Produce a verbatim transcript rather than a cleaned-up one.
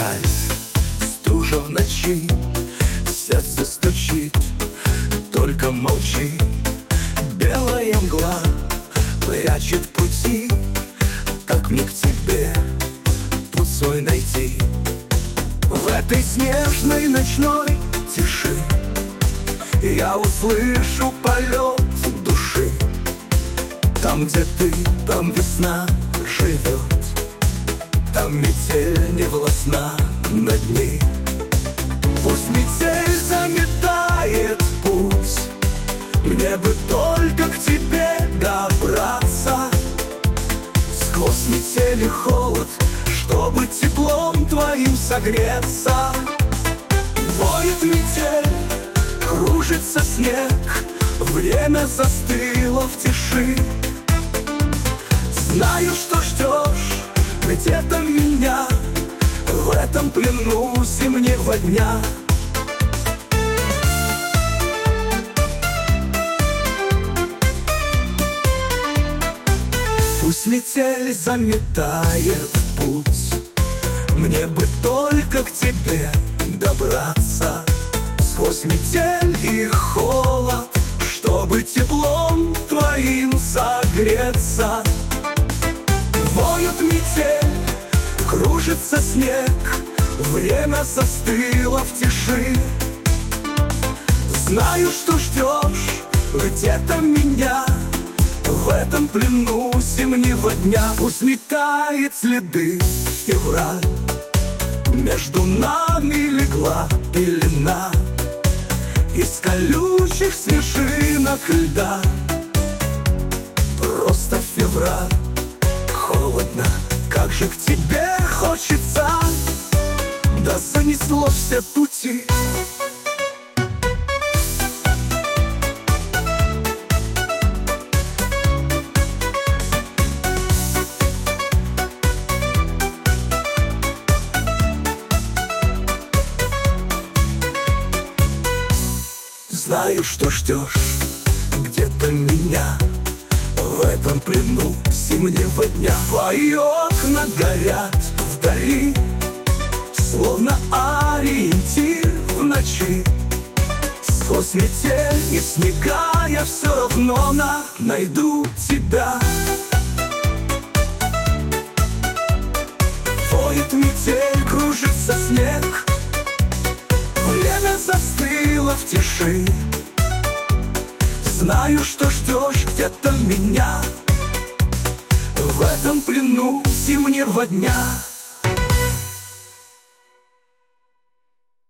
печаль, стужа в ночи, сердце стучит, только молчи. Белая мгла прячет пути, как мне к тебе путь свой найти? В этой снежной ночной тиши я услышу полет души. Там, где ты, там весна живет, там метель не властна над ней. Пусть метель заметает путь, мне бы только к тебе добраться. Сквозь метель и холод, чтобы теплом твоим согреться. Воет метель, кружится снег, время застыло в тиши. Знаю, что ждешь где-то меня в этом плену зимнего дня. Пусть метель заметает путь, мне бы только к тебе добраться. Сквозь метель и холод, чтобы теплом твоим согреться. Воет метель, кружится снег, время застыло в тиши. Знаю, что ждешь где-то меня в этом плену зимнего дня. Пусть метает следы февраль, между нами легла пелена из колючих снежинок льда. Просто февраль, холодно, как же к тебе хочется, да занесло все пути. Знаю, что ждешь где-то меня в этом плену зимнего дня. Твои окна горят вдали, словно ориентир в ночи. Сквозь метель и снега я все равно на найду тебя. Воет метель, кружится снег, время застыло в тиши. Знаю, что ждешь где-то меня в этом плену зимнего дня.